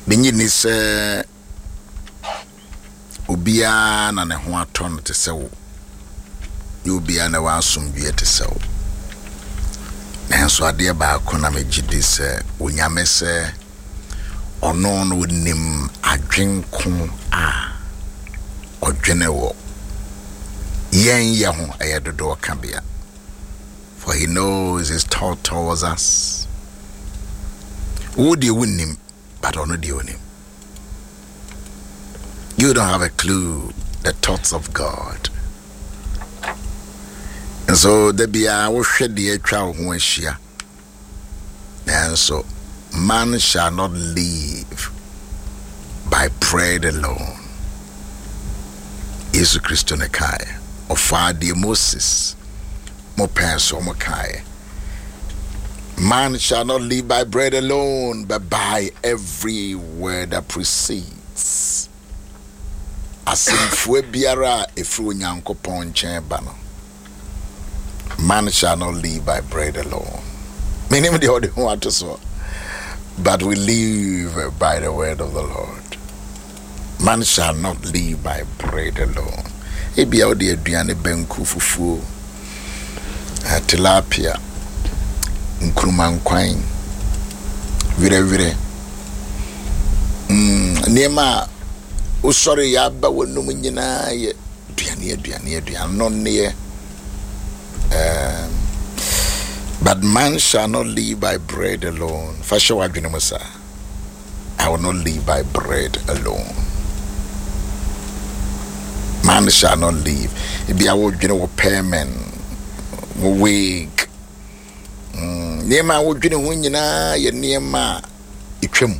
Benyini se obia na ne ho aton te se wo. Ye obia na wa asomdue te se wo. Nanso ade ba ko na megidi se onyame se ono no nim adwenko a odwene wo. Yen ye ho ayedodo ka bia. For he knows his thought towards us. Who do you win him, but honor do him? You don't have a clue the thoughts of God. And so there be a shed the child who is here. And so man shall not live by bread alone. Jesus Christ on the kai of Father Moses. Mo penso mo kai. Man shall not live by bread alone, but by every word that proceeds. Asimfue biara efru Nyankopon nchen ba no. Man shall not live by bread alone. Meaning the other one to so. But we live by the word of the Lord. Man shall not live by bread alone. Ebia odi aduane benku fufu. Tilapia. Nkruma nkwan. Vire. Niema usori ya ba wonum nyina ye aduane no ne. But man shall not live by bread alone. Fasho adwene musa. I will not live by bread alone. Man shall not live. Ebi awo dwene wo payment, wo wig. Niema wo dwene ho nyina ye niema etwam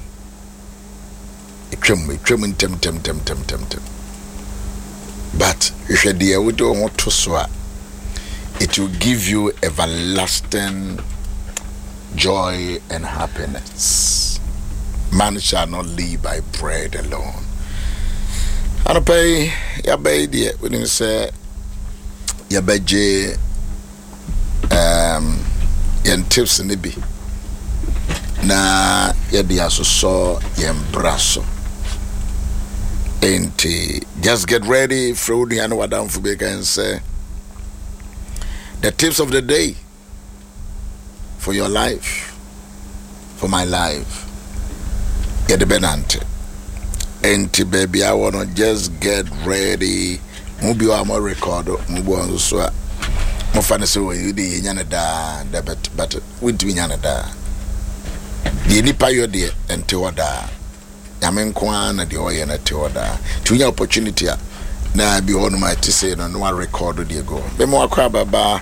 ntem. But if you dey wo do ho to so a, it will give you everlasting joy and happiness. Man shall not live by bread alone. And pay ya bay dear when you say ya beje yen tips in the be na ya dia so yen braso. Just get ready for the annual down for big and say the tips of the day for your life, for my life. Get the benante. Enti baby, I wanna just get ready. Mubi wa mo record, mubi wa so. Mo fane so we di nyana da but we do nyana da. Di nipa yo de enti wada. Nyame nko na de oye na te wada. Tunya opportunity a na bi onu ma ti say no one record the go be mo akwa baba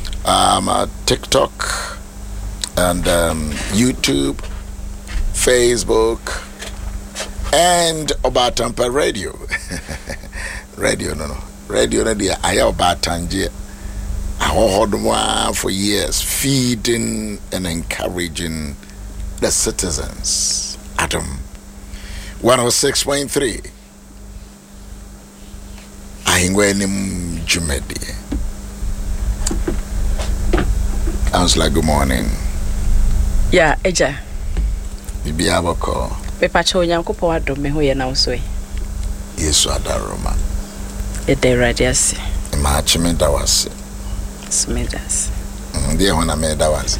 TikTok and YouTube, Facebook and Obatampa radio. radio na dia aya Obatanje ahohodwa for years, feeding and encouraging the citizens. Adam 106.3 Ahingwenim Jumedi. I was like, good morning. Yeah, Eja. Bibi aboko. Pepacho Nyankopo adom me ho ye na so e. Yesu adaroma. E de radiasi. Ma chime dawase. Smedas. Ndi hona me dawase.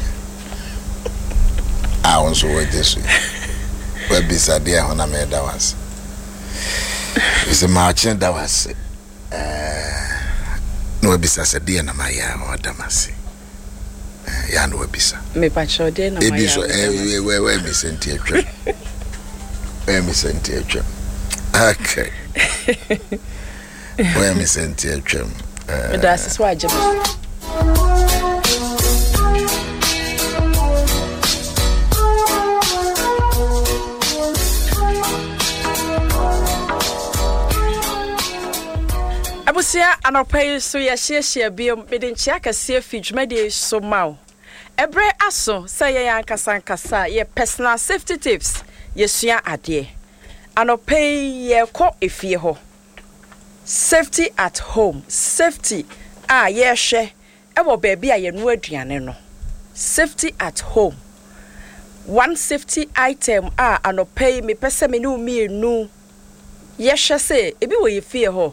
A wonso we Jesu. We bisa dia hona me dawase. Ise ma chime dawase. No we bisa se dia na maya o damase. Ya no we bisa. Me pacho dia na maya. Ebiso we mi senti atwa. We mi senti atwa. Okay. We mi senti atwa. Me da se so ajema. Abusia anopai so ya hye biom medinchia kase fidwumade so maw ebre aso say ya ankasa ye personal safety tips yesua ade anopai ye ko efie ho safety at home safety ye hwe ebo baabi a ye no aduane no safety at home one safety item anopay me pese me no me nu yehwe se ebi wo ye fie ho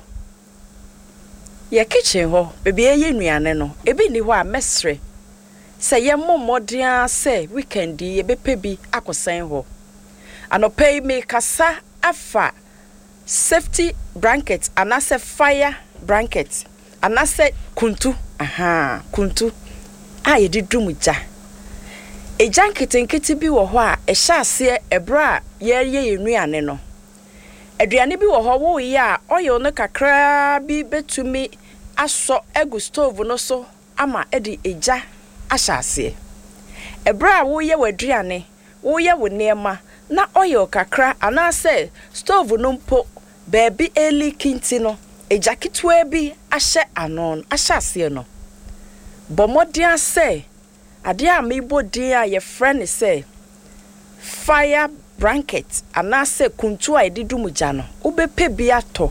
ye kitchen ho bebi ye nuane no ebi ni ho a mesre se ye momodia se weekend ye bepe bi akosan ho anopay me kasa afa safety blanket anase fire blanket anase kuntu kuntu ye didumuja ejan kitenkete bi wo ho a ehya ase ebra ye nuane no aduane bi wo ho wo ye a oil no kakra bi betumi aso egu stove no so ama edi eja ahya ase ebra wo ye waduane wo ye wo nema na oil kakra anase stove no mpo baby eli kinti no eja kitwa bi ahye anon ahya ase no bomodian say ade a mebo din a ye friend say fire blanket anase kuntu a edidumuja no obepe bi ato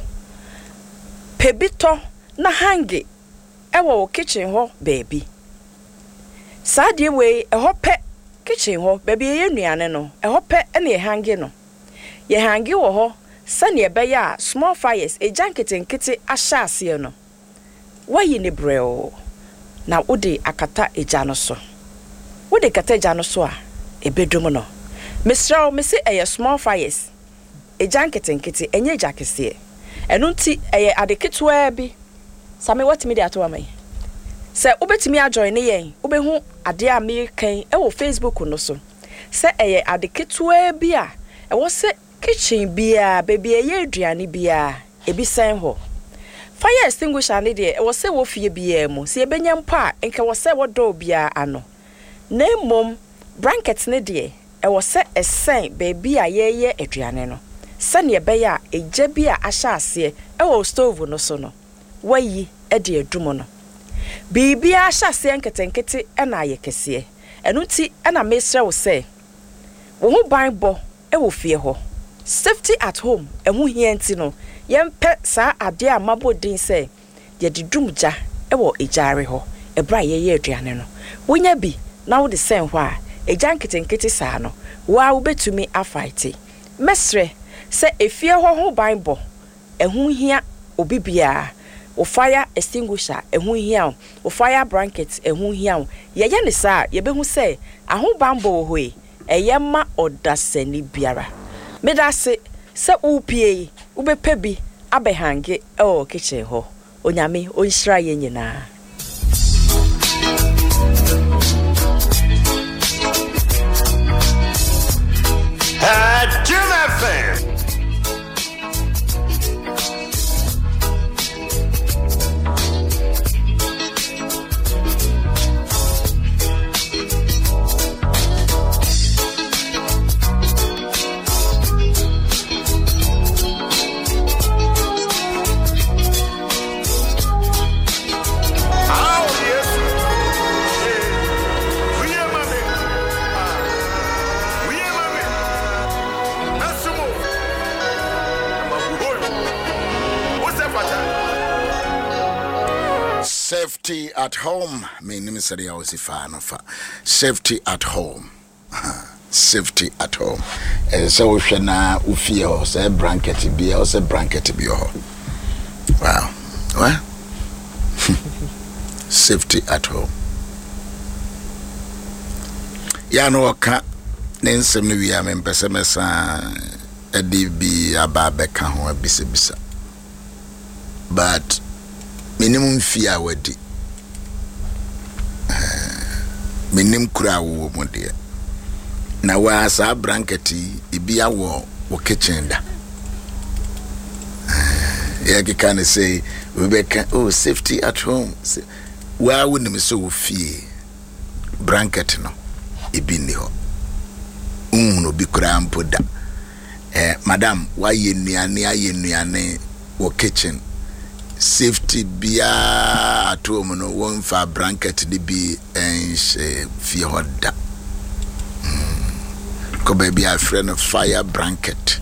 pebito na hangi ewo kitchen ho baby sadie we eho pe kitchen ho baby ye nuane no eho pe na ye hangi no ye hangi wo ho sane be ya small fires ejanketenkete ahya ase no wayi ne breo na ode akata eja no so wode kata eja no so a ebedum no Mr. Missy a small fires a janketenkete enye jakese enu nti eye adeketwa bi same watimi de ato amai se obetimi ajoin ne yen obehu ade a me kan e wo Facebook no so se eye adeketwa bi a e wo se kitchen bi a baby eye aduane bi a ebi san ho fire extinguisher ne de e wo se wo fie bi a mu se ebenya mpo a enka wo se wo do bi a ano na mom blanket ne de e wo se esen baby a ye aduane no sane be ya eja bi a ahya ase e wo stove no so no wayi e de adumo no bibi a ahya ase nketenkete e na ye kese enu ti e na mesre wo se wo hu ban bo e wo fie ho safety at home e hu hie nti no yempe sa ade a mabodin se ye didumja e wo ejare ho e bra ye aduane no wonya bi na wo de sen ho a ejan ketenkete sa no wa wo betumi afight mesre se efie ho ban bo ehu hia obibia o fire extinguisher ehu hia o fire blanket ehu hia ye ne sa ye behu se aho ban bo ho eye ma odasani biara medase se upie ubepe bi abehange o kitchen ho onyame onhira ye nyina Jim FM. Safety at home. My name is Sadia Osifa. Safety at home. Safety at home. So we shall now ufio say blanket be or say blanket be. Wow. What? Safety at home. Ya no ka nensem no wi am pese mesa edi bi ababe ka ho abisa. But minimum fear wadi minim kura wo mode na wa sa blanket ibia wo kitchen da ya can say we be safety at home wa wonim so fie blanket no ibi ni ho no bi kura ampoda madam wa ye nuane wo kitchen safety bia at home no one for blanket de bi enche fie hoda ko baby a friend of fire blanket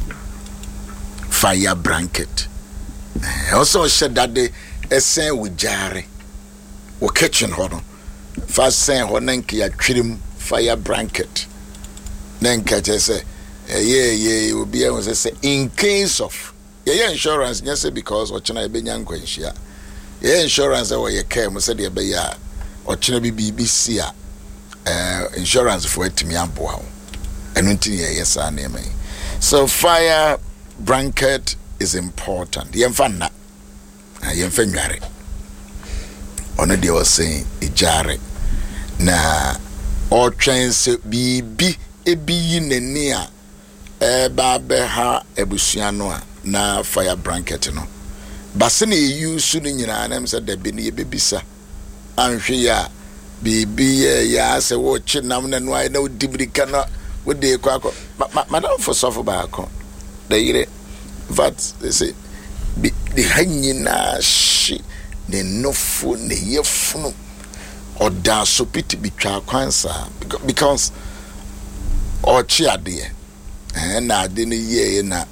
also said that the esen wo jare wo kitchen ho no fa sen ho nanki ya twirim fire blanket then catch say yeah obi e say in case of yeah insurance just say because ochina ebenya nkwanhia yeah insurance we ye care mo say de be ya ochina BBC insurance for etimi aboa ho enu nti yes an eme. So fire blanket is important. Yemfa na yemfa nware ono de was saying ijare na o twen se bibi ebi nani a ba be ha ebusua no a na fire blanket no base na use ni nyina na mse da bi ne bebisa anhwe ya bibi ya se wo chinam na no ai na odibirika na wo de kwa madam for suffer ba akon da yire vat they say the hanyina shi ne nofu ne yefunu oda so piti bitwa kwansa because ochi ade na ade ne ye na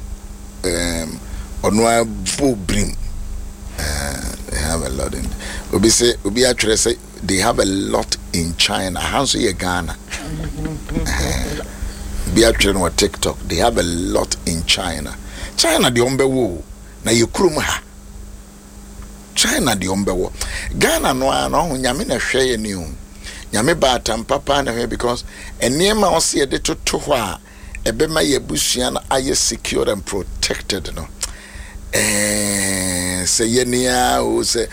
onwa bobrim they have a lot in obi say obi actually say they have a lot in China hanso ye Ghana be actually on TikTok they have a lot in China the ombewo na yekrum ha China the ombewo Ghana no ho nyame na hweye ni o nyame ba papa na hwe because enema o se de toto ho a ebema ye busua na aye secure and protected no say yenia o say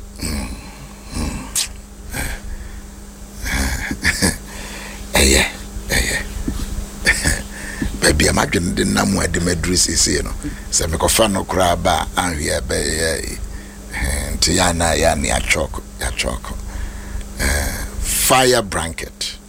baby am adwene de namu ade madrisi se no se me kofa no kra ba anhwe be nti ya ni achoko fire blanket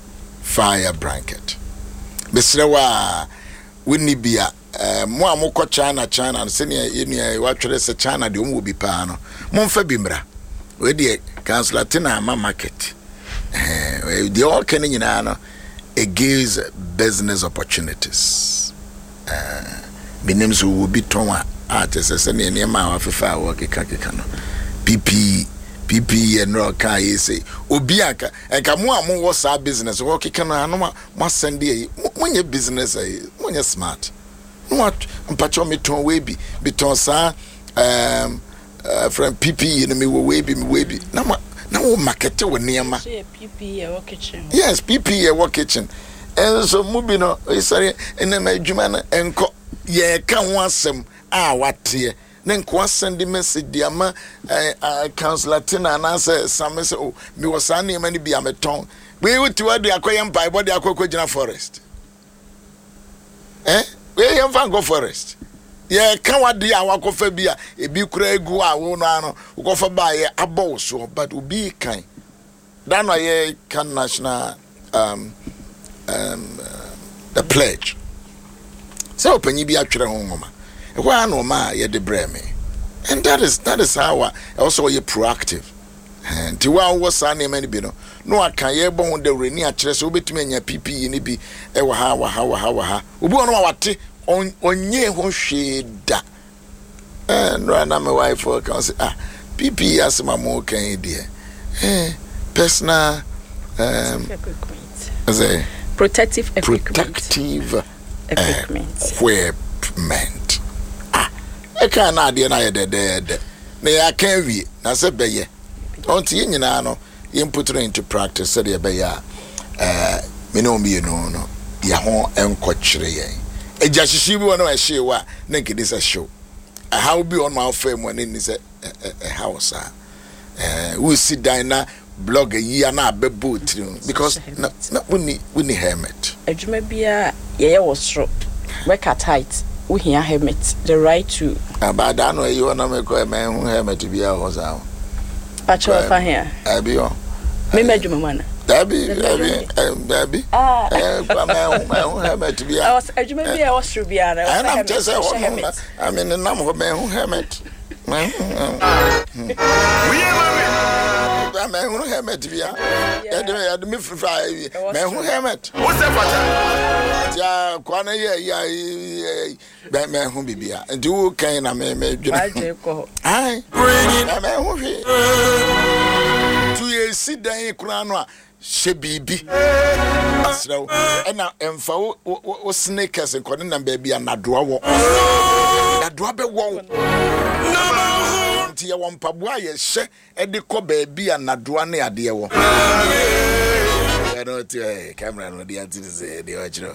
besrewa wini bia mo amukọ China se ne ye wa twere se China de omo bi pa no mo mfa bi mra we de council tina ma market the all can nyina no it gives business opportunities binim so will be tonwa artists se ne ma afefa wo keka no PP and no kai say obi aka enka mo am wo sa business wo keka no anu ma send e monye business monye smart no mpacho me ton we bi ton sa from PP you me we bi na wo market wo niema PP e wo kitchen yes PP e wo kitchen and so mubi no isare enema adwuma na enko ye ka ho asem a wate na nko send message dia ma councilor tina na say some say oh me was an niema ni bia meton we wuti wa de akoyem bible de akokogina forest we yem fan go forest ye kan wade a wakofa bia ebi kura egu a wo no ano ukofa ba ye abo so but obi kan that no ye kan national the pledge so opanyi bi atwere ho ngoma e kwa no ma ye de breme and that is how I also ye proactive and ti wa wo sa na mani bi no aka ye bo ho de reni a kire so obetumi anya PP ni bi e wa ha obi ono wa wate onye ho hweda no na my wife can say PP asema mo kan die personal protective equipment e kan na de na ye de na ya kan wi na se beye onti ye nyina no ye put it into practice so de beye me no mi no ya ho enko kire ye eja hihyi bi wona ehye wa na nkedi se show how be on my fame when in is a house we sit down na blog yi na abebo because na we need helmet adwuma bia ye was work at height we hear helmet the right to abada no you na me ko me helmet bia was out pacho fa here abi o me adwuma mana Baby. Helmet bia I was adwuma bia was true bia na I'm just I mean the number of men who helmet man who helmet bia ya de me free man who helmet what's that ja kwana ya man who bibia and you can na me dwena ai man who 2 years sit down kura no shebibi asraw ena emfa wo sneakers nkone na baby anadoa wo nadoa be wo nti ye wo mpaboa ye hye e de kɔ baby anadoa ne ade wo I don't camera no dey ati say dey ochro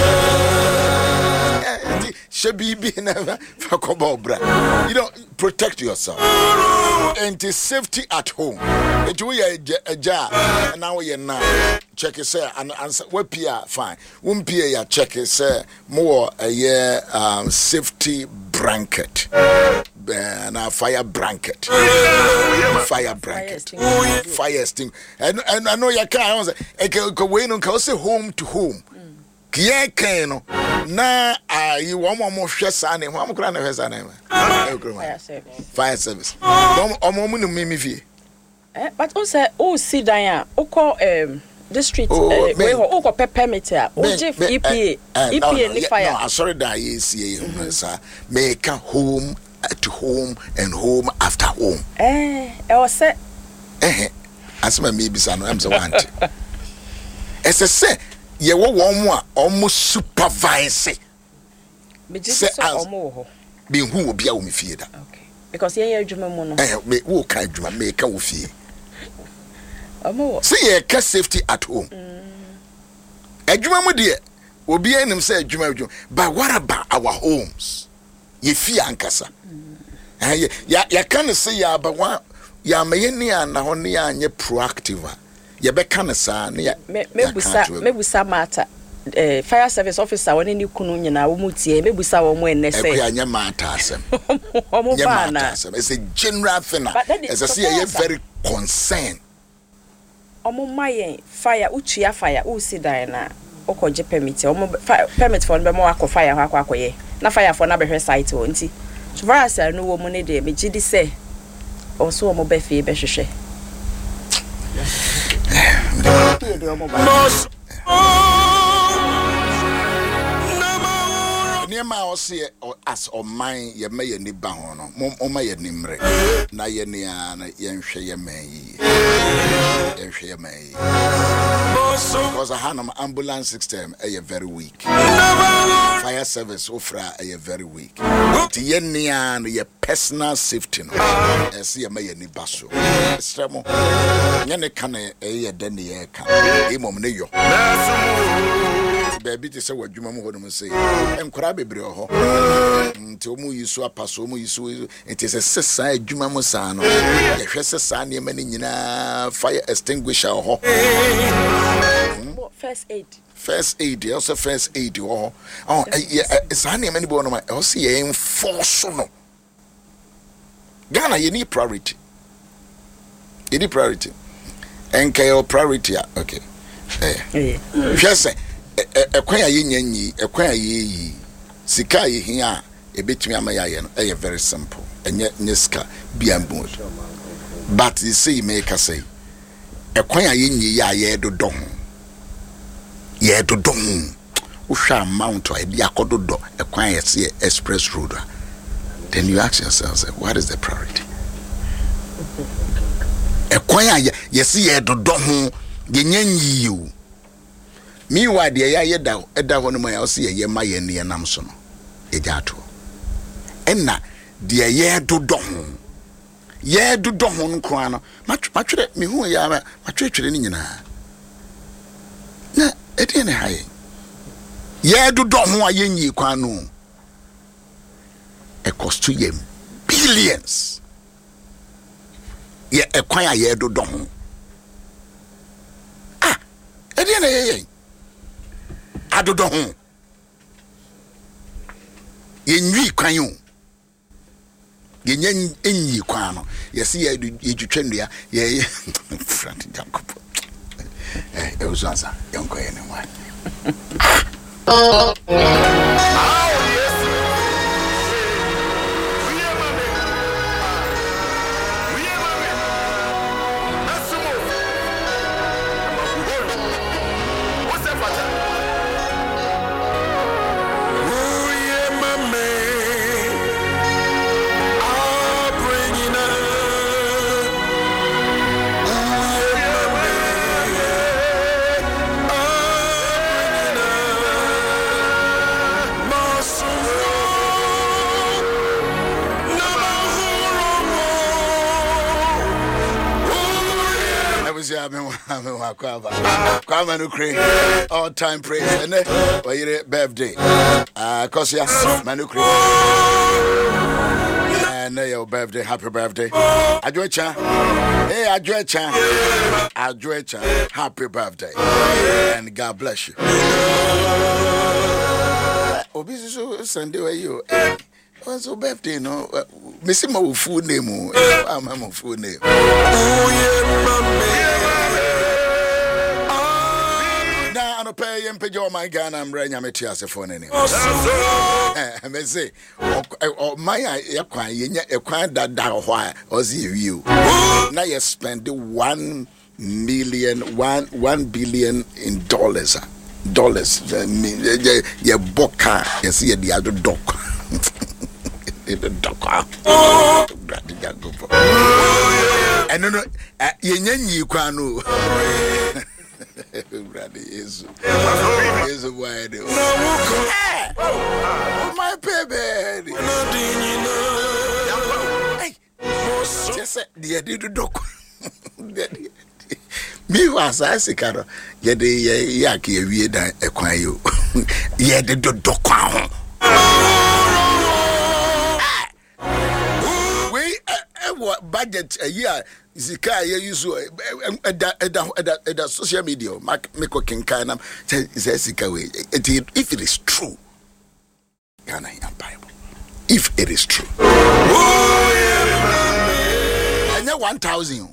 shebibi never for bra. You know, protect yourself. And safety at home. It we a jar and now we now check it say and answer we pia fine. Won pia ya check it say more a year safety blanket. And a fire blanket. Fire blanket. Fire sting. And I know you can't go home to home. Kia keno na you want more share name. What am I name? Fire service. But also, see Diane, district we ho permit here. EPA fire. No, sorry that is sir. Make home at home and home after home. I was say as my maybe son I'm the one. As I say ye wo won almost supervise me just so omo be hu obi a wo me fie da. Okay, because ye adwuma mu no me wo ka adwuma me ka wo fie omo say ye ka safety at home adwuma mu de obi anim say adwuma but what about our homes ye fie ankasa ya kan say ya ba wa ya me ni ana ho ne ya nye proactive ye be kan sa ne ya mebusa mata fire service officer woni ni kunu nyina wo mutie mebusa wo mo enne say e anya mata asem omo ba na it's a general thing as I say you very concerned omo mayen fire utua fire u si dan na okoje permit omo permit for be mo akọ fire ho akọ na fire for na be hwe site wo nti so far as I know wo mo ne de me gidi say oso omo be fie be hwehwe Niema osie as o man ye me ye ni ba ho no mo ma ye ni mre na ye ni na ye nhwe ye man yi ye nhwe ye man yi because hanam ambulance system are very weak, fire service ofra are very weak, ti ye ni na ye personal safety no ese ye me ye ni ba so stremo nye ne kan ye de ne ye ka emom ne yo baby to say what you mamma say, and crabby bro. Until mu yisu apaso mu yisu, it is a sesa Jumamosano, a Shessa many fire extinguisher. First aid, also first aid. Oh, it's honey many born my LCA force no. Ghana, you need priority. You need priority. And KO priority, okay. Just say. Ekwan aye nyanyi ekwan aye sika aye hia ebetumi amaya ye no very simple enye sika biambo but you see make say ekwan aye nyi ya ye dodo wo hwa amount a dia kododo ekwan ye se express road then you ask yourself what is the priority ekwan aye ye se ye dodo ho ye nyanyi you meanwhile the ya yeda ho no ma say ye ma ye ne nam so no e jato enna de ye dodo ho no kran no matwere me hu ya matwetwere ni nyina na e de ne haye ye dodo ho a ye nyi kwan no e cost to ye billions ye e kwan a ye dodo ho e de ne ye adodo ho ye nwi kwan yo ye nyen enyi kwan no ye se ye twetwa ndua ye front jacob e usansa yonko ye ne wa Kwame Nukri, all time praise. And your birthday. Kosia Manukri. And your birthday, happy birthday. Adwecha. Hey, Adwecha. Adwecha, happy birthday. And God bless you. Obisu Sunday where you. What's your birthday? No, Missy, my full name. I'm my full name. Now, I'm pay and pay your my gun. I'm running a tears phone anyway. I may say, my acquired that down why or see you. Now you spend $1 billion in dollars. Your boca, you see the other dog. The doctor. And no, you can know. Brother is wide. My baby. Just the did doctor. Me was I say, Caro, ye de yaki weird equine. Ye did the doctor. Budget a year Zika use at social media. Make working kind of Zika way. If it is true, Ghana Bible. If it is true, and now 1,000.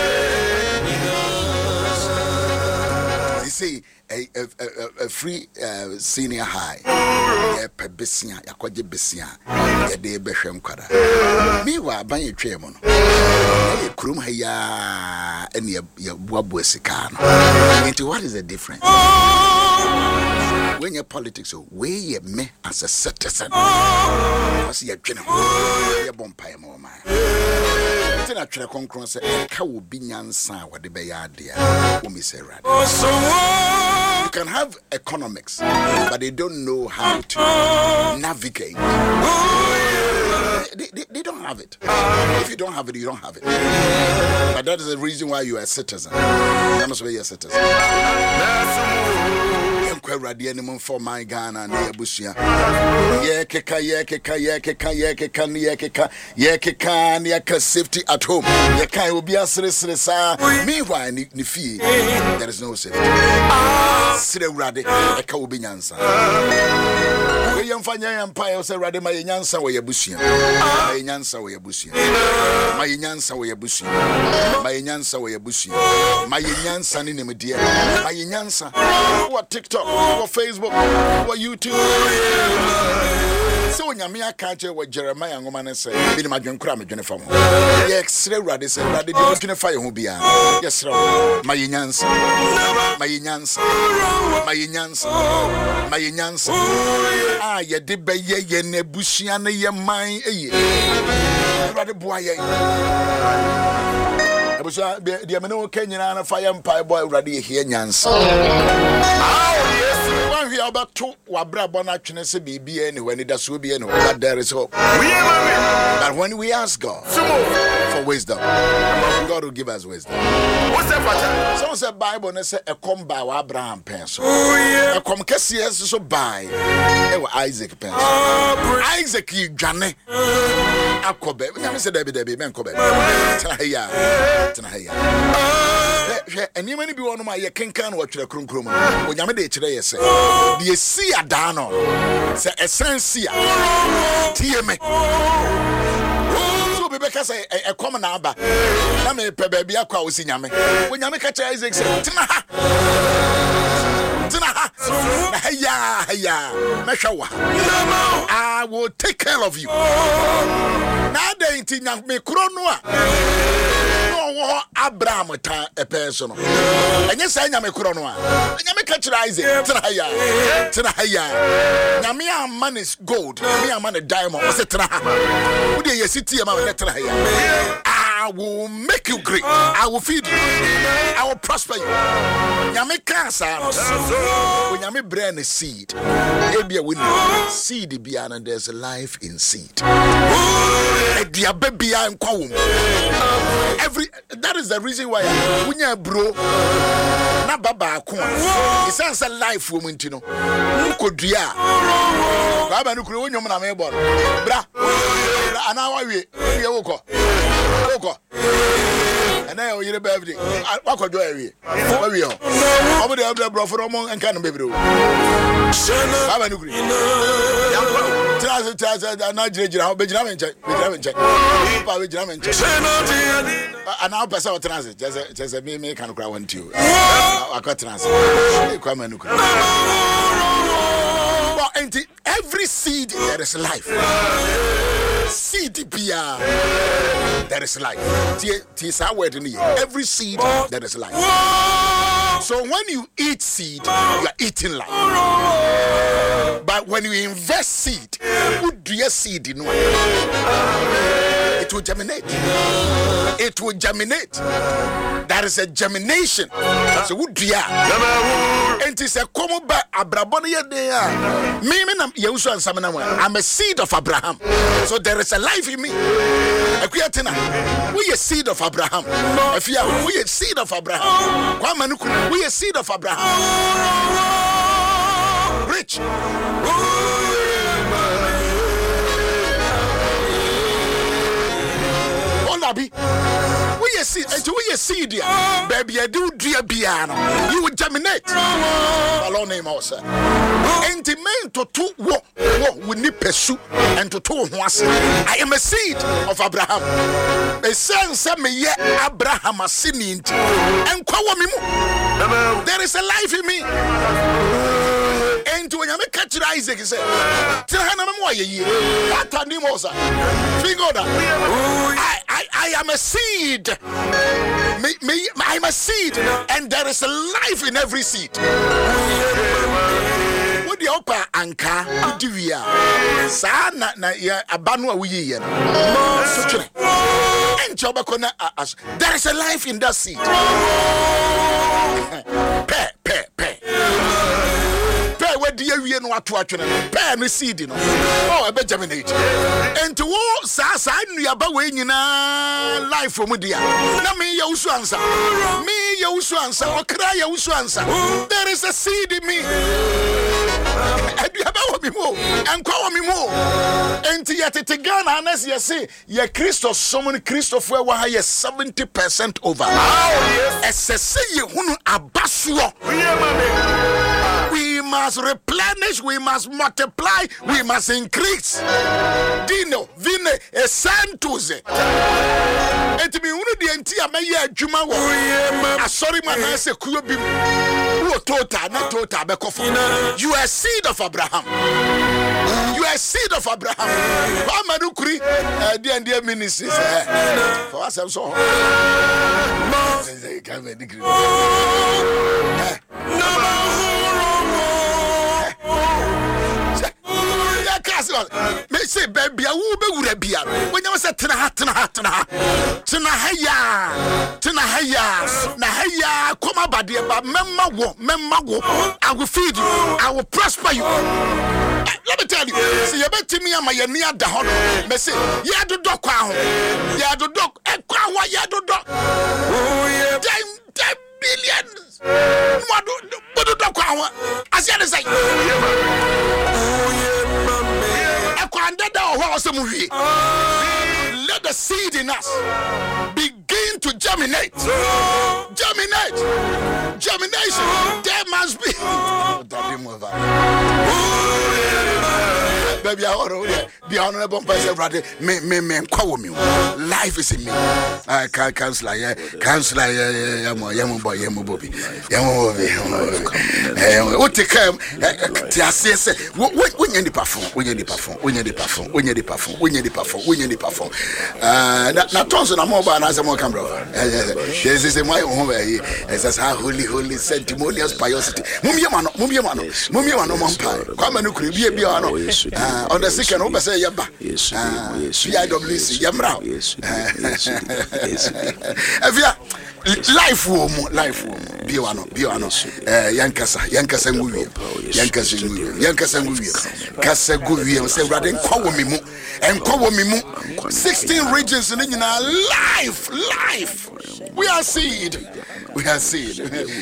They say a free senior high. Per Bessia, Yakoji Bessia, a day Beshem Kada. Meanwhile, by your chairman, a crum haya and your Wabwesican. Into what is the difference? When your politics, where you me as a citizen, I see a general, your bumpire more man. Then I try to conclude, a cow will be Yansa, what the Bayard, dear, whom is a rat. You can have economics, but they don't know how to navigate. They don't have it. If you don't have it, you don't have it. But that is the reason why you are a citizen. That must be a citizen. For my Ghana and Yabusia. Yeka, safety at home. Yeka will be a serious. Meanwhile, Nifi, there is no safety. Sire Radi, a Kaubinansa. William Fanya Empire said Radi, my Yansa or Yabusia. My Yansa or Yabusia. My Yansa or Yabusia. My Yansa or Yabusia. My Yansa in the media. My Yansa. What TikTok? What Facebook, what YouTube. So when you catch what Jeremiah and woman say, be my young cram uniform. Yes, Radi said, Radi, you can fire who be. Yes, my Yansa, my Yansa, my Yansa, my Yansa. Ah, ye did be ye nebusiana ye mine, Radi boy. The Amino Kenyan and Fire Empire boy ready here, Yansa. We are about to Wabra Bonachinese BB when it does be and that there is hope. But when we ask God for wisdom, God will give us wisdom. What's that? Someone said Bible and said a come by Abraham pencil. A come Cassius so by Isaac pencil. Isaac you Johnny. Akobe. We said Debbie Ben Kobe. Tanaya. And you may be one of my Kenkan watch the Krum Krum. When Yamade today say, the sea Adano, say Essentia, TMA. So because a common number, Name Pebby Aqua was in Yame. When Yamaka Isaac said, Tinaha, Meshawa, I will take care of you. Now they ain't in me Kronoa. Abraham a person. And yes, I am a Kronoa. And you catch Isaac, Tanahaya. Namia man is gold, Namia man a diamond, etc. Would you city about Tanahaya? I will make you great. I will feed you. I will prosper you. Nyame cancer. When Nyame brain is seed. Maybe a window. Seed beyond and there's life in seed. That is the reason why when you bro na baba akwa. It sounds a life woman to know. Kodria. Baba no kuro nyom na me bor. Bra. Ana wa wie woko. And now you're a baby. What could do we? Over the bro for among and kind of baby. Baba no green. Nigeria, Benjamin check. And now pass out transit. Just a me can cry one too. I got transit. Every seed there is life. Seed bia there is life. Every seed there is life. So when you eat seed, you are eating life. But when you invest seed, what do you seed in? It will germinate. It will germinate. That is a germination. So what do you? And it's a common by Abraham. I'm a seed of Abraham. So there is a life in me. We are seed of Abraham. If you are, we are seed of Abraham. We are seed of Abraham. Rich. We are seed, and we are seed, baby. I do dear piano. You will germinate. Alone name also. And the man to two walk we need pursue and to two once. I am a seed of Abraham. A son said me yet Abraham a sinning and call me. There is a life in me. And when you catch Isaac, he said, I am a seed. I am a seed, and there is a life in every seed. What the upper anchor do we are? Sana na abanwa we and there is a life in that seed. Where do you know what to watch? Pen seed, you know. Oh, I bet germinate. And to all Sasa, you are bowing in a life from Mudia. Now, me, you answer. Me, you answer. Or cry, you answer. There is a seed in me. And you have me more. And call me more. And yet, it again, unless you say, ye Christos, someone Christopher, why you 70% over. As I say, you abasua. We must replenish, we must multiply, we must increase. Dino, Vine, a Santuze. And to be one of the entire Maya Juma, a sorry man, I say, Kubim, who total, not total, you are seed of Abraham. You are seed of Abraham. Pamadukri, dear ministers, for us, I'm so. Me say baby I will be with bia when you say tena na haya come abade ba memma wo I will feed you, I will prosper you. Let me tell you, see you bet me am ya ni ada ho me say ya do dok kwa ho ya do dok e kwa wa ya do dok 10 billions what do dok kwa ho as you say let the seed in us begin to germinate. Germination. There must be. Baby, I want to be honorable person. Me, call me. Life is in me. I can't cancel. Yamu Bobby. What take care? When you perform. Now, Thompson, I'm over and as a more camera. This is my own way. As holy sanctimonious piosity. Mumia, Come and be On the second, who say yaba? PIWC, Yamra. Life womb, Biwano, Yankasa Kasaguvi, say rather than Kawamimu and Kawamimu. 16 regions in life. We are seed. We are a seed.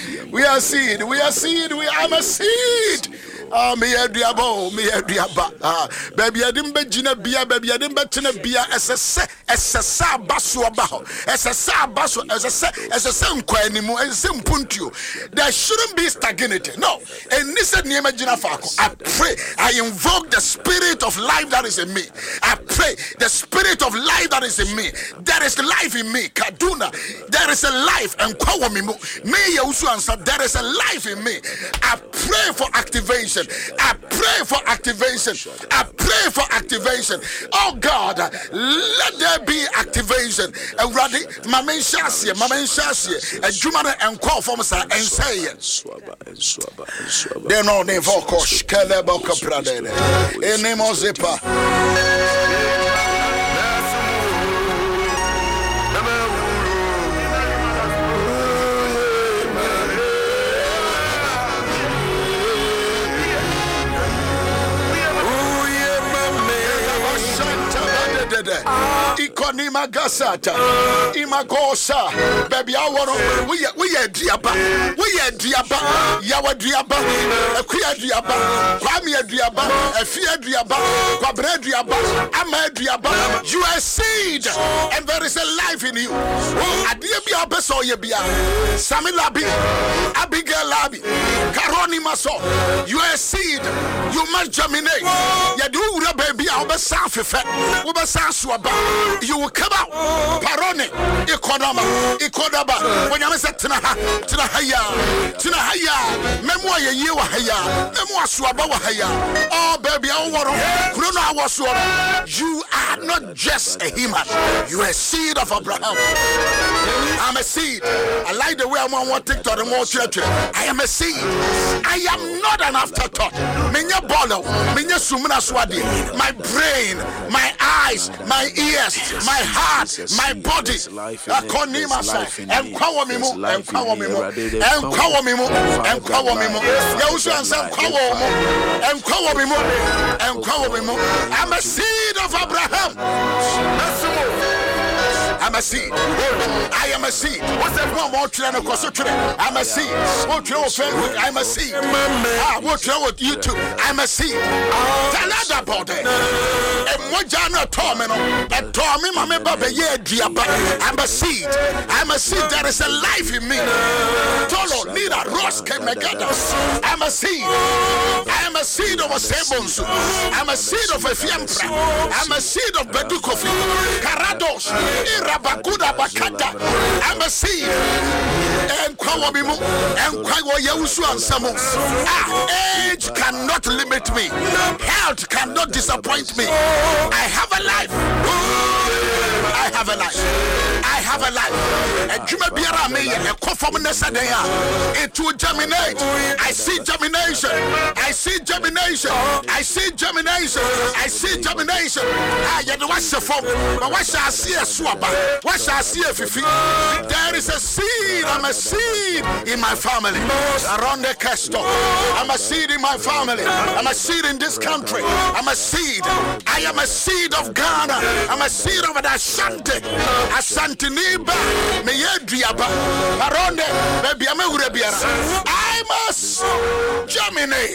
I'm a seed. Me diabo. Baby, I didn't bet Gina Bia, baby, I didn't bet Tina Bia as a basso abajo, as a same anymore, as a same puntio. There shouldn't be stagnity. No, and this is Niema Gina Fako. I pray, I invoke the spirit of life that is in me. I pray the spirit of life that is in me. There is life in me. Kaduna, there is a life, and Kwawamimu, may you answer, there is a life in me. I pray for activation. I pray for activation. Oh God, let there be activation. And ready, Mama Shasia, and Jumana and call from us and say it. They know they focus. Kaleboka Prade. Enemo Zipa. Ikonima gasata imagosa baby I want we are diaba yawa diaba akuya diaba kwame diaba afia diaba kwabre diaba ama diaba. You are seed and there is a life in you. Adie bia beso ye bia Samilabi Abigail Labi Karoni Maso. You are a seed. You must germinate. You do baby obesa fefe obesa swaba. You will come out. Parone, Ikodaba. When I said Tinahaya, Memoir Yewa Haya, Memoir Swabawa Haya. Oh, baby, I was you are not just a human, you are a seed of Abraham. I'm a seed. I like the way I want to take to the more church. I am a seed. I am not an afterthought. Minya bolo, Minya Sumuna Swadi, my brain, my eyes, my ears, my heart, my body. Akonimasa, and Kwawamimu. I'm a seed of Abraham. I'm a seed. I am a seed. What's that one more train of I'm a seed. I'm a seed. What's wrong with you too? I'm a seed. Talada body. And what Jana Tormino, and Tormi Mama Baba Diaba. I'm a seed. I'm a seed. There is a life in me. Tolo Nida Ross Kemagadas. I'm a seed. I am a seed of a Sebonsu. I'm a seed of a Fiampra. I'm a seed of Bedukofi. Karados. Rabakuda Bakata. I'm a seed. And Kwawabimu and Kwawa Yausu and Samus. Age cannot limit me. Health cannot disappoint me. I have a life. I have a life. I have a life. And Juma Biara me a conformness a day. It will germinate. I see germination. I see germination. I see germination. I see germination. I get what's the form. But what shall I see a swabber? What shall I see a fifi? There is a seed. I'm a seed in my family. Around the castle. I'm a seed in my family. I'm a seed in this country. I'm a seed. I am a seed of Ghana. I'm a seed of Ashanti. Ashanti Niba. Meyediaba. Around baby, I'm a Urebiara. I must germinate.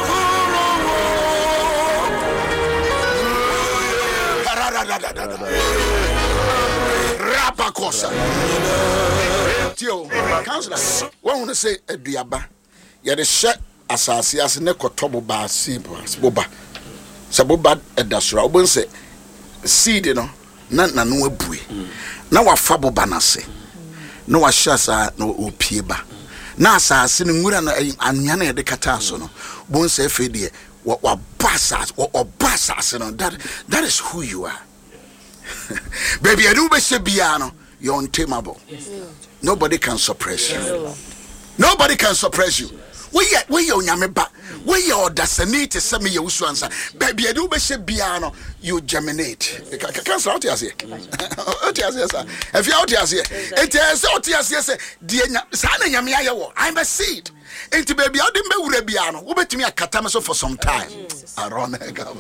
Rapakosa. Tio, counselor, what want to say a diaba? Yet a shet asasi as neko tobo ba boba. Saboba edasra. Obon say seed, you know, na no bui. Na wa fabo banase. No wa shasa no upieba. Na asasi ni ngura na anyane de kataso no. Bon say fedie what basas or basas, you know, that is who you are. Baby, I do be biano. You're untamable. Yes. Nobody can suppress you. Nobody can suppress you. we onyameba we your dasani te se me ye usuansa baby ade ubehye bia no you germinate cancel out here out here sir if you out here it is out here say de sa na nyame aye wo I'm a seed enti baby ade mbewura bia no wobetumi akata me so for some time aron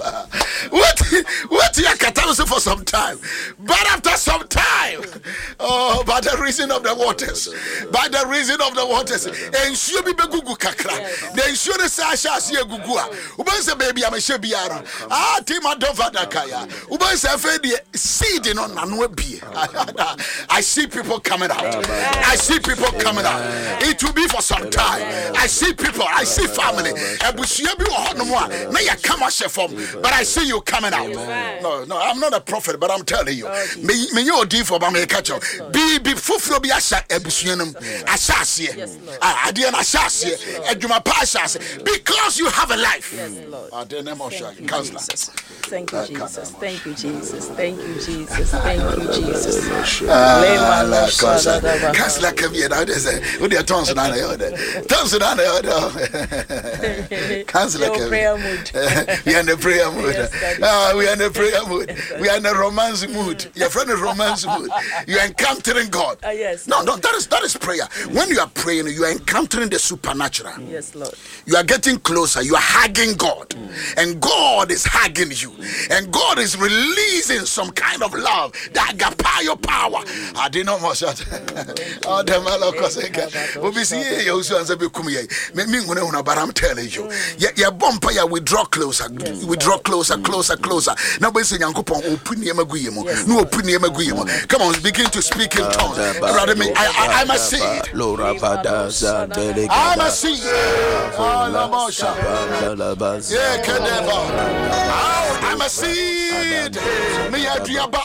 what you akata me so for some time but after some time by the reason of the waters ensuo bi begugu kakra the ensuo ne sa asase egugu a ubanse baby amehye biara tima dovada kaya ubanse afa de seed no nano abie I see people coming out it will be for some time I see people I see family ebusua bi wo hono a na ya kama shefom but I see you coming out no I'm not a prophet but I'm telling you me you odi for ba me catch be fufuro bi asha ebusua nam asase ade na asase adwuma pa asase because you have a life. Yes, Lord. Counselor. Thank you, Jesus. Thank you, Jesus. Thank you, Jesus. Thank you, Jesus. Counselor, come here now. With your tongues down there. Counselor, prayer mood. We are in the prayer mood. We are in the prayer mood. We are in the romance mood. Your friend is romance mood. You are encountering God. Yes. No, that is prayer. When you are praying, you are encountering the supernatural. Yes, Lord. You are getting closer. You are hugging God, and God is hugging you, and God is releasing some kind of love that agapao your power. I didn't know much. Oh, the malokoseka. We see you also answer be kumye. Me but I'm telling you, your bumper we draw closer. We draw closer. Now we say Yankopon open your maguyemo. No open your maguyemo. Come on, begin to speak in tongues. Brother, I'm a seed. I'm a seed. I'm a seed. Me aduaba.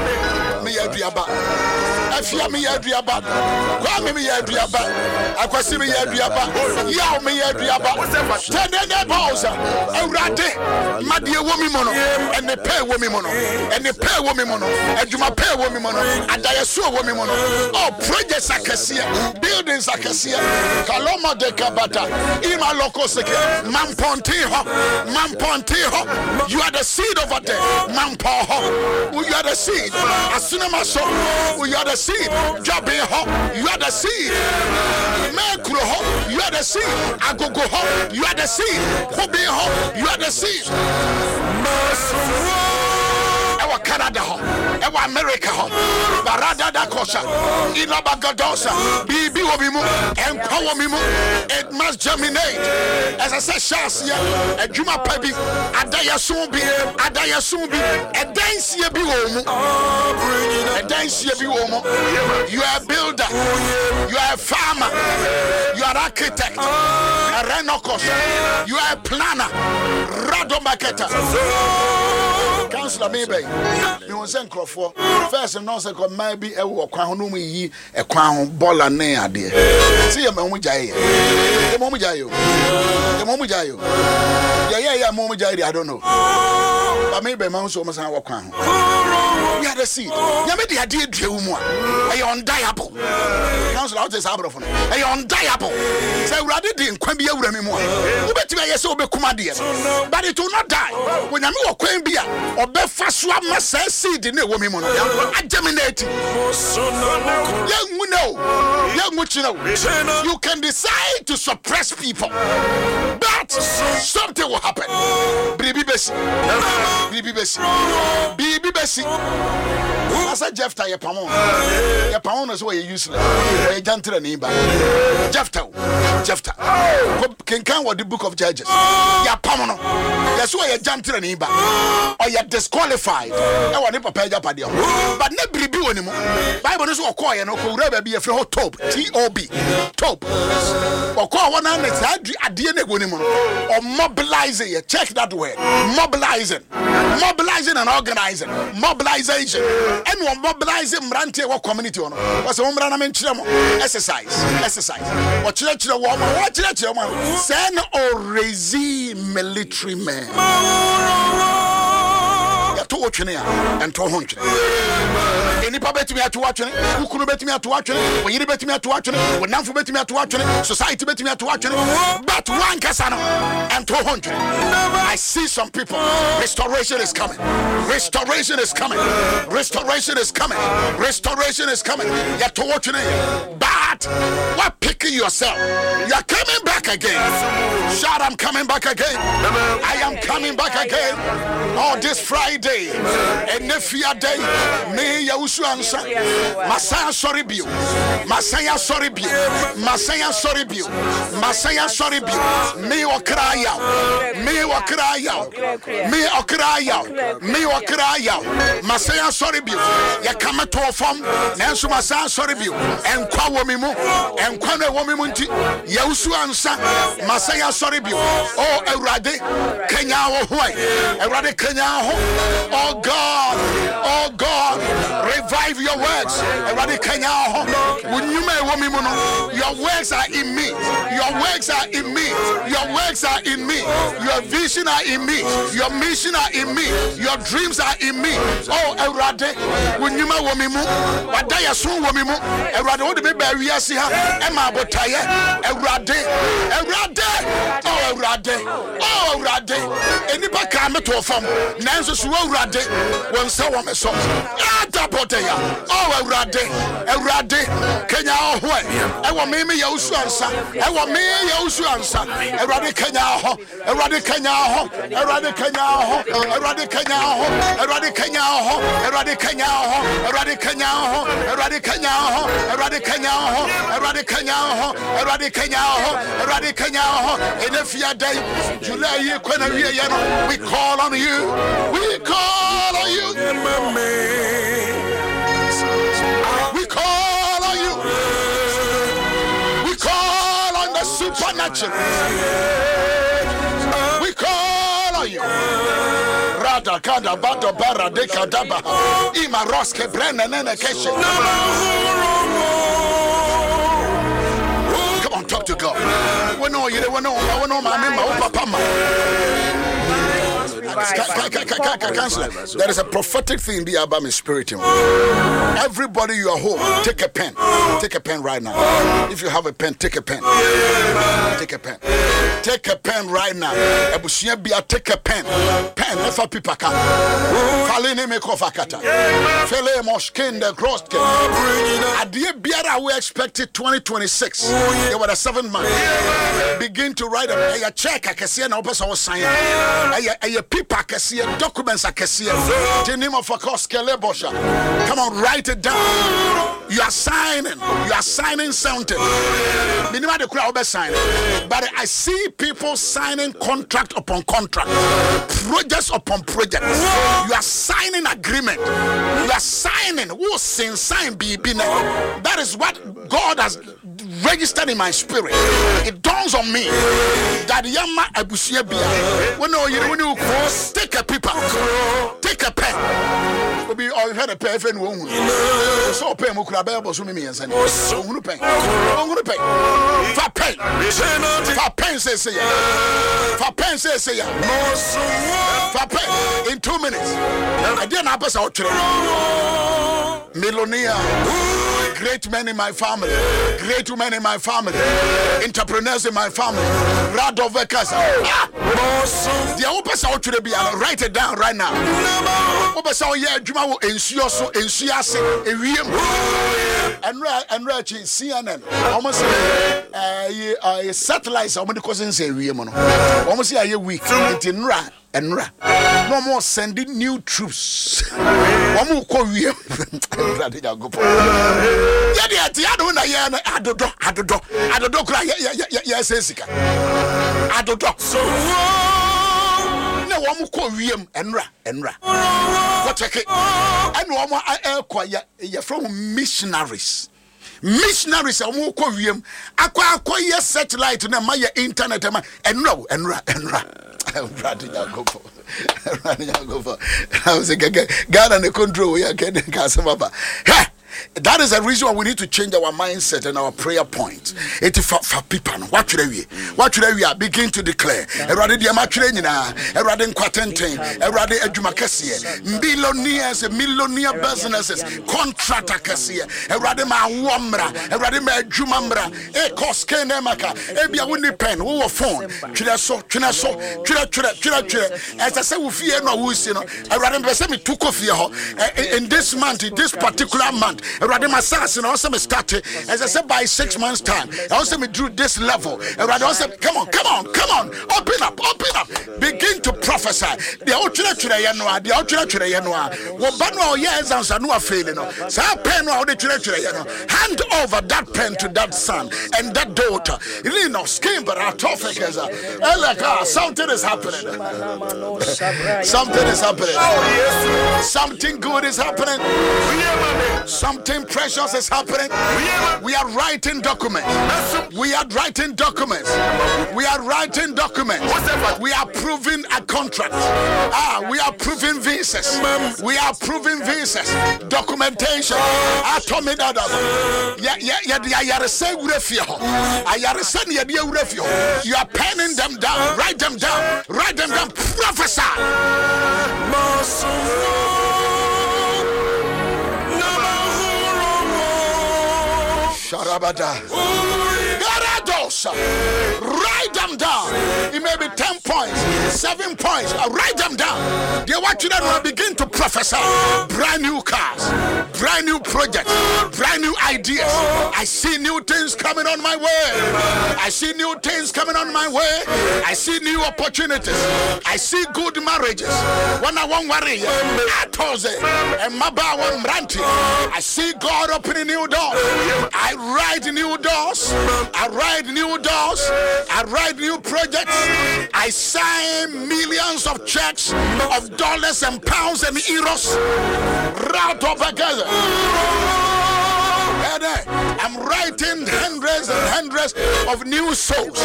Afia me aduaba. Kwa me aduaba. Akwasi me aduaba. Ya me aduaba. Tenene boza. Ewrade. Madie wo mi mono. Ene pe wo mi mono. Adwuma pe wo mi mono. Adayeso wo mi mono. Oh, projects akasia. Buildings akasia. Kaloma de kabata. Ima lokoseke. Mamponte ho. You are the seed over there. Mampo ho. You are the seed. Asunama so. You are the seed. Jabe ho. You are the seed. Mekro ho. You are the seed. Agogo ho. You are the seed. Kobe ho. You are the seed. Ewa Canada ho. Ewa America ho. Barada da kosha. Inabagadosa. Bibi wobimu. Empower mimu. It must germinate. As I said, Shasia, a Juma Pabi, Adaya Sumbi, a dance ye be woman, a dance ye be woman. You are a builder, you are a farmer, you are an architect, a renokos, you are a planner, Radomaketa. Councillor maybe you want send Crawford first and also maybe a walk crown me a crown baller near dear. See a Momujay. The Momujayo. Yeah, Momujay, I don't know. But maybe Mount almost our crown. We had a seed. Yamedi idea Juma. Are you undiable? Council out this abro. Are you undiable? Say rather than Quambia anymore. You bet me so be Kumadia. But it will not die. When I'm more Quambia or Befaswa must say seed in a woman. I germinate. Young you can decide to suppress people, but something will happen. Bibi Bessie. I said Jefta your pound is where you useless. A gentle neighbor. Jefta. Can what the book of Judges. Ya pamano. That's why a gentle neighbor. Or you're disqualified. I want to prepare your party. But never be anymore. Bible is what quiet no could be a flow top. T.O.B. Top. Or call one at the end of or mobilizing. Check that word. Mobilizing and organizing. Mobilization. Anyone mobilizing Mrante or community on. What's a woman exercise. What church the woman? What church the woman? Send or raise military men. watching and to hunch. Any bet me at watching, who could bet me at watching, when you bet me at watching, when now for bet me at watching, society bet me at watching, but one casano and 200. I see some people. Restoration is coming. Restoration is coming. Restoration is coming. Restoration is coming. You're to watching it. But what picking yourself? You're coming back again. Shout, I'm coming back again. I am coming back again. Oh, this Friday. And if you are day, me, Yahushua answer. Masaya sorry be. Masaya sorry be. Masaya sorry be. Masaya sorry be. Me or cry out. Me or cry out. Me or cry out. Me or cry out. Masaya sorry be. Ya come to a form. Nansu Masaya sorry be. And kwa womimu. And kwa womimu nti. Yahushua answer. Masaya sorry be. Oh, Erade Kenya Hawaii. Erade Kenya. Oh God. Oh God. Revive your works. Erade Kenya. When you may womimu, your works are in me. Your works are in me. Your works are in me. Your vision are in me. Your mission are in me. Your dreams are in me. Oh, Erade, when you may womimu, what day are soon womimu? Erade, what the baby I see her? Emma Botaye, Erade, Erade, oh, Erade, oh, Erade, anybody come to a farm, Nancy Rade, when someone is so. Atapotea, oh, Erade, Erade, Kenya, I want me, Yosuansa, I want me, Yosuansa, Erade Kenya, Erade Kenya, Erade Kenya, Erade Kenya, Erade Kenya, Erade Kenya, Erade Kenya, Erade Kenya, Erade Kenya, Erade Kenya, Erade Kenya, Erade Kenya, and if you are day, July, we call on you, we call on you, we call on you, we call on the supernatural, we call on you. Rada kada bato bara de kadaba ima roske brenda nene keshe. Come on, talk to God. We know you. We know my papa. There is a prophetic thing be about my spirit. Everybody, you are home. Take a pen. Take a pen right now. If you have a pen, take a pen. Take a pen. Take a pen right now. Take a pen. Pen. Nefa pipaka. Faline me kofakata. Fele moshkin the cross. Adie biara we expected 2026. There were the 7 months. Begin to write a check. I can see an open source sign. A paper. I can see documents. I can see the name of a course. Come on, write it down. You are signing. You are signing something. Minimum the crowd be signing. But I see people signing contract upon contract, projects upon projects. You are signing agreement. You are signing. Who sign be? That is what God has registered in my spirit. It dawns on me that Yama Abusia Bia. When you take a paper, take a pen. Be all had a pen and won't. So pen Mukrabel so many and send so pay. For pen. For pen says for pen says for pen in 2 minutes. I didn't have us out. Millionaire. Great men in my family, great women in my family, entrepreneurs in my family, Radovekas. The opposite out to be write it down right now. Opposite, yeah, Juma will ensure so enthusiastic, and Rachi CNN almost satellites. How many cousins say we almost a year week in Ra. And no more sending new troops. One more call you. From missionaries. Missionaries are more Korean. Acquire satellite and my internet and I was a God and the control we are getting Casamaba. That is the reason why we need to change our mindset and our prayer point. It is for people. What should we? Begin to declare. Erade diama nyina, erade nkwatenten, erade adwumakase, millionaire businesses, contractor kase, erade ma womra, erade ma adwumamra, e koske nemaka, e bia woni pen, wo phone, twere so. As I say we fear no wo si no, erade be say me tuko fie ho. In this month, in this particular month, erade ma sas no say me start. As I said, by 6 months time, I also me drew this level. Erade also come on. Open up. Begin to prophesy. The outra yenwa, the outra yenwa. Wo banwa yes answer no afele no. Sa pen no the yenwa. Hand over that pen to that son and that daughter. You know, scheme but our topic is something is happening. Something is happening. Something good is happening. Something precious is happening. We are writing documents. We are writing documents. We are proving a contract. We are proving visas. Documentation. You are penning them down. Write them down. Prophesy. Sharabada. Write them down. It may be 10 points, 7 points. Write them down. They want you to begin to prophesy. Brand new cars, brand new projects, brand new ideas. I see new things coming on my way. I see new opportunities. I see good marriages. When I won't worry, I see God opening new doors. I write new doors. I write new projects. I sign millions of checks of dollars and pounds and euros. Right over together. I'm writing hundreds and hundreds of new souls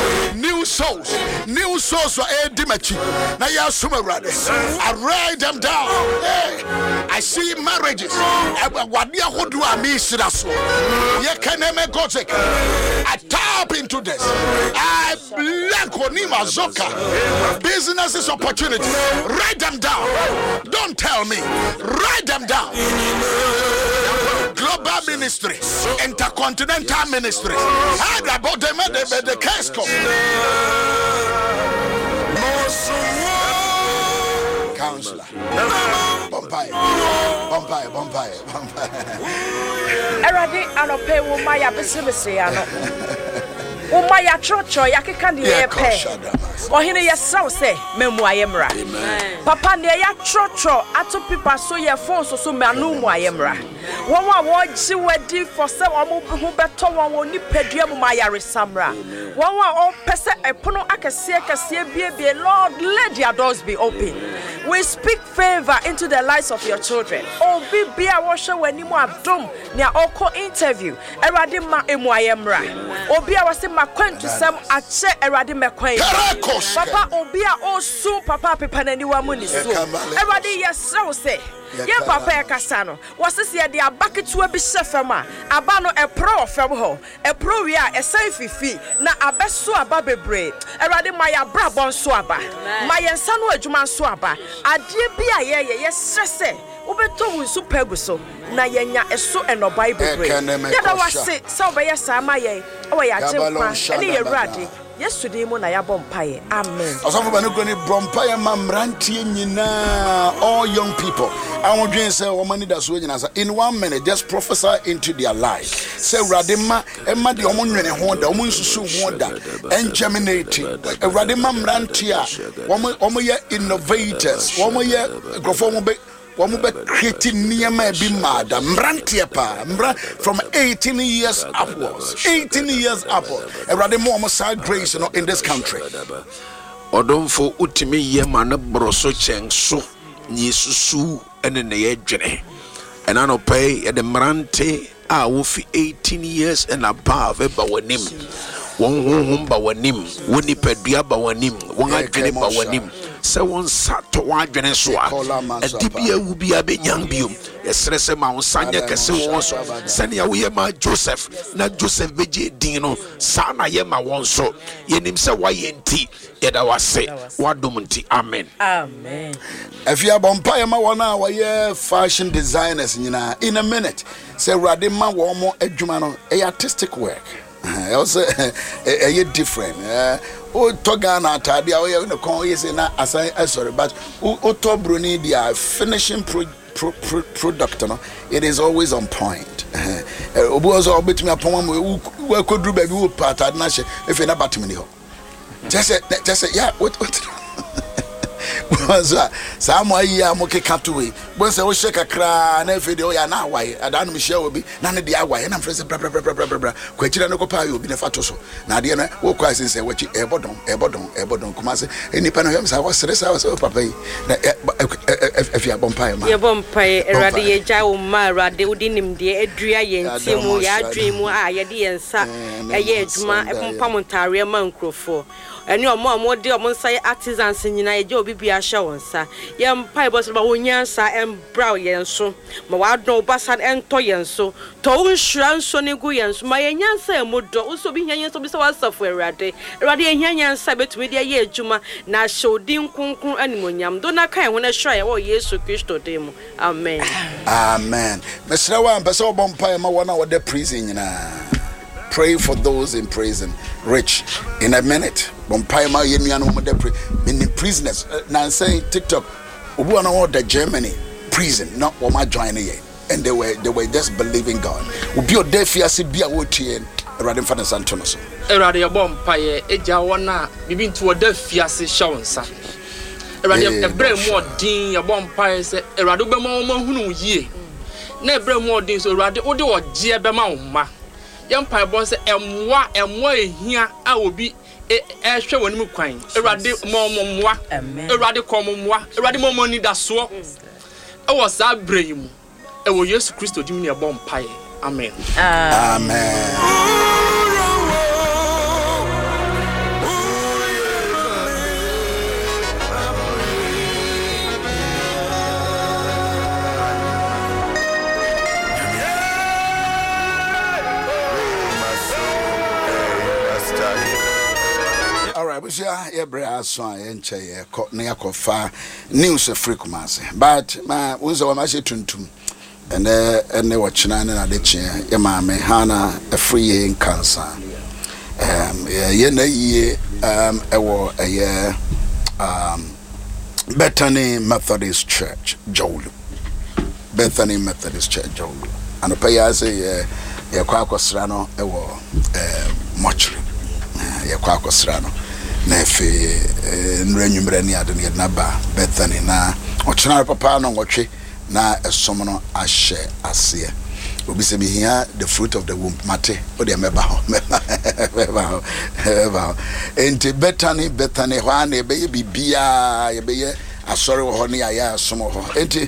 for Dimachi. I write them down. I see marriages. I tap into this. I black Onima Zoka. Businesses opportunities. Write them down. Don't tell me. Write them down. Global ministry, intercontinental ministry. How about the Casco? Counselor. Bombay. Eradi anope wo maya besemesiano. Wo maya chocho yakeka ne yepe. Ohine yesaw se memu ayemra. Papa ne ya chocho ato pipa so ye phone so manu mu ayemra. Won wa wo ji wadi for se omo ho beto won oni padua mu mayare samra. Won wa o pese epono akese bie Lord, let their doors be open. We speak favor into the lives of your children. Obi bia wo hwe wani mu adom ne oko interview. Erade ma emu ayemra. Obi a wase makwantu sam ache erade mekwan. Papa obi a osu papa pepa nani wa mu ni so. Erade yesew se ye papa e kasa no wasese de abaketu abi hyefama aba no epro ofem ho epro wi a esan fifi na abeso aba bebre erade ma ya brabon so aba ma yensa no adwuma so aba ade bia ye stresse obeto wunsu pegu so na yenya eso enobai bebre yada wase se obeye sama ye o ya chempa ene ye rade yesterday mo na ya bompaye amen osofo ba ne goni bompaye mamrantie nyina all young people I want you to say woman that so nyina in 1 minute just prophesy into their lives say radema emma de omonwene ho da omonsusu ho da engerminate radema mrantie a omo ye innovators omo ye grofo mo be creating niyama bi mada mrantie pa from 18 years upwards erade mo mo side grace in this country odomfo utimi yema na broso chenso ni susu ene ne yedwene ena no pay the mrante a wo fi 18 years and above eba wanim won ba wanim woni padua ba wanim won adwene ba wanim sɛ wo nsa to w'adwene so a ɛde bi awu bi abɛnyam biom yɛserɛ sɛ ma wo nsa nyɛ kɛse wɔ so sɛnea woyɛ ma Joseph na Joseph bɛgye din no saa na yɛ ma wɔn so yɛnim sɛ woayɛ nti yɛda wase woadom nti amen. Afia bompa yɛ ma wɔn a wɔyɛ fashion designers nyinaa in a minute sɛ Awurade ma wɔn mo adwuma no ɛyɛ artistic work. Also a different o toga na atade a we no kon yesi na asan sorry but o to broni dia finishing product no it is always on point obu ozo obetumi apon we kodru ba bi wo patade na hye efe na batimi ni ho just yeah what Some way I'm okay catway. When say we shake a cra and every day na why I don't me share will be none of the away and I'm friends bra kwachira no kopa you be na fatoso na de na wo kwase say wachi ebodon kuma say any pan of say was stress I was papa na if you bompa ma ye bompa erade ye ja wo ma erade udi nim de adua ye ntimu ya adwemu a ye de yensa eye adwuma epompa montare ma nkrofo eni omo de omo nsa artisans nyina ye obi bia hye wonsa ye mpa bo so ba wonyansa embra yenso ma wadon obasan ento yenso to unhura nso ne gu yenso ma ye nyansa emodo uso bi nyansa bi se wasafo erade ye nyansa betumi de ye adwuma na hye odin kunkun animonyam do na kan ho na hye ye wo Yesu Kristo dem amen mesra wa mpese obompa ma wona wo de prison nyina. Pray for those in prison. Rich, in a minute. Bompaima Yemiano Mode many prisoners. Now saying TikTok, we are the Germany prison, not what my joining yet. And they were just believing God. We be your deaf here, be a wood here, rather than Santonos. A radio bompire, a jawana, been to a deaf fiasi shown, sir. A radio, a brain more dean, a bompire, a radubamo who ye. Never more deans or radio, or Giabama. Young Piebon say, emwa here, I will be a show when you crying. A radi more, a radical more, a radical money that so. I was that brain. I will use Christo Jimmy a bomb pie. Amen. Yeah, bra so enche ye na yakofa news frequency but ma unzo ma she tuntum ene wochina na de che ye ma me hana a free cancer ye na ye ewo ye Bethany Methodist Church Jolu Bethany Methodist Church Jolu and pay as ye kwa akosra no ewo mortuary ye kwa akosra no na fe nrenwumre ni ade ne na ba Bethany na ochina papa no nwotwe na esom no ahye ase obi se hia the fruit of the womb mate o de meba ho enti Bethany ho na ebe bibia ye be asori ho ne ya asom ho enti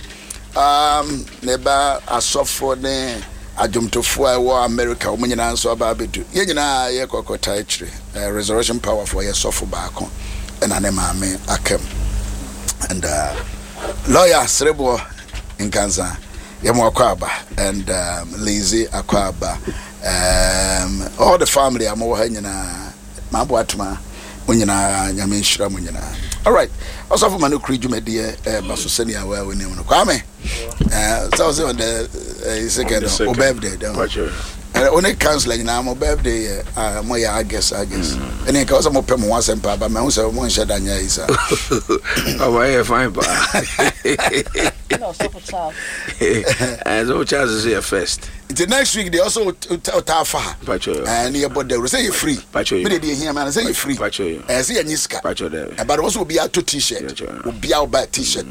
neba asofo ne adwumtofo a wo America wo nyina nso aba bedu ye nyina ye kokota akire resurrection power for ye sofo baako na ne maame akem and lawyer Srebo in Kansa ye mo akwaba and Lazy akwaba all the family am wo ha nyina mabo atuma nyina nyame nhira mo nyina. All right, also for manu krijumedie baso seni awa we nemu no kwame so say on the second o birthday and only counselor nyina mo birthday mo ya I guess and e ka so mo pem one sempa ba me hu say mo nheda nya isa oh why fine ba no so for child and so child is here first. The next week they also tafa and you but they say you free me dey here man say you free say you niska but also be out to t-shirt be out by t-shirt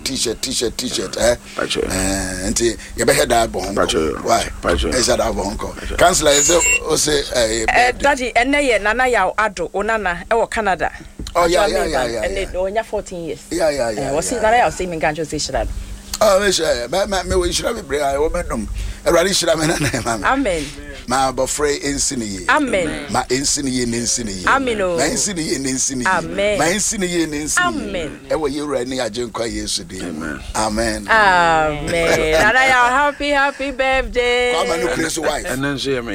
and you be head that bon why is that bon cancel say daddy ene nana ya ado onana e wo Canada oh yeah and they onya 14 years yeah was it nana ya say me ganjo say shira Oh, me share. Me we should have be I woman dum. Eradi should have na na. Amen. Ma bofre insini. Amen. Ma insini insini. Amen. Ma insini insini. Amen. Ma insini insini. Amen. E wo yewra ni ajenkwa Yesu di. Amen. Amen. Amen. Happy birthday. Come on, you praise wife. And then